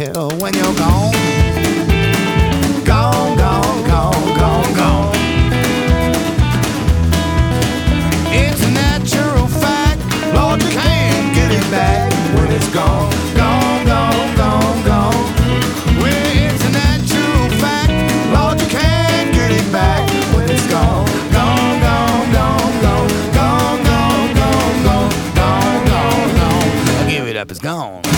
tell when you're gone. Gone, gone, gone, gone, gone. It's a natural fact, Lord, you can't get it back when it's gone. Gone, gone, gone, gone. Well, it's a natural fact, Lord, you can't get it back when it's gone. Gone, gone, gone, gone, gone, gone, gone, gone, gone, gone, gone. Give it up, it's gone.